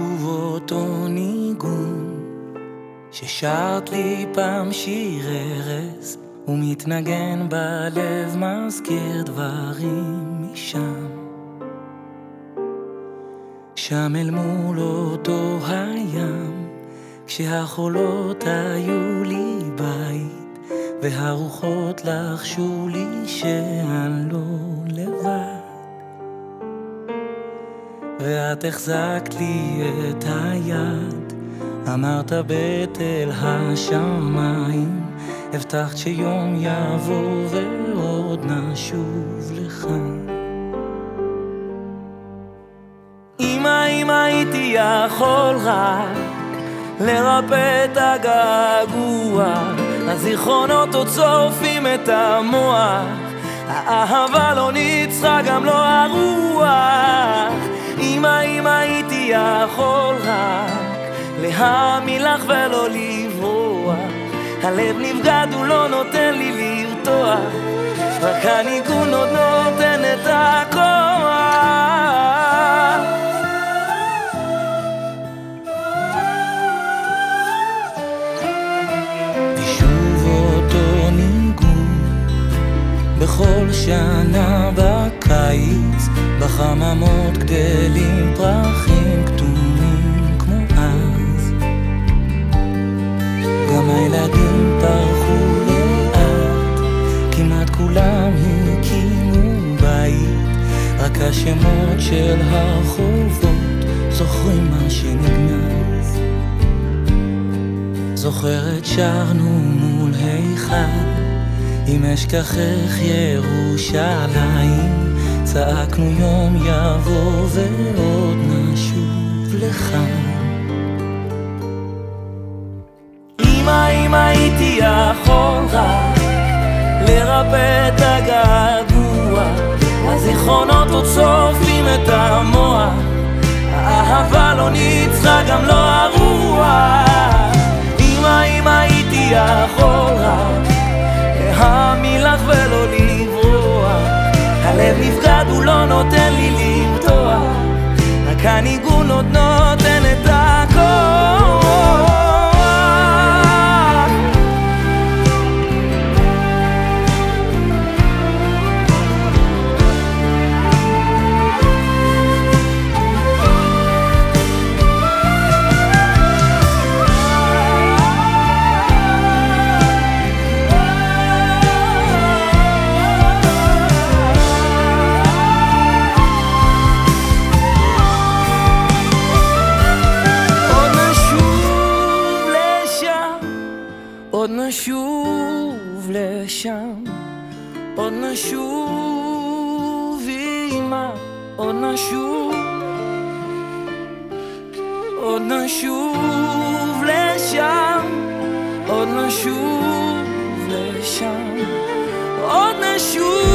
ושוב אותו ניגון ששרת לי פעם שיר ארז ומתנגן בלב, מזכיר דברים משם. שם אל מול אותו הים, כשהחולות היו לי בית והרוחות לחשו לי שאני לא לבד, ואת החזקת לי את היד, אמרת בתל השמיים, הבטחת שיום יבוא ועוד נשוב לכאן. אם הייתי יכול רק לרפא את הגעגוע, הזיכרונות עוד שורפים את המוח, האהבה לא ניצחה גם לא הרוח. אם הייתי יכול רק להאמין לך ולא לברוח, הלב נבגד הוא לא נותן לי לרתוח, רק הניגון עוד נותן את הכוח. ושוב אותו ניגון בכל שנה בקיץ, בחממות גדלים פרחים כתומים כמו אז, גם הילדים פרחו לאט, כמעט כולם הקימו בית, רק השמות של הרחובות זוכרים מה שנגנז. זוכרת שרנו מול היכל, אם אשכחך ירושלים, צעקנו יום יבוא ועוד נשוב לכאן. אם הייתי יכול רק לרפא את הגעגוע, הזיכרונות עוד שורפים את המוח, האהבה לא ניצחה גם לא הרוח. אם הייתי יכול רק להאמין לך ולא לברוח, הלב נפגד הוא לא נותן לי לרתוח, רק הניגון עוד נותן את הכוח. עוד נשוב לשם, עוד נשוב אמא, עוד נשוב, עוד נשוב לשם, עוד נשוב לשם, עוד נשוב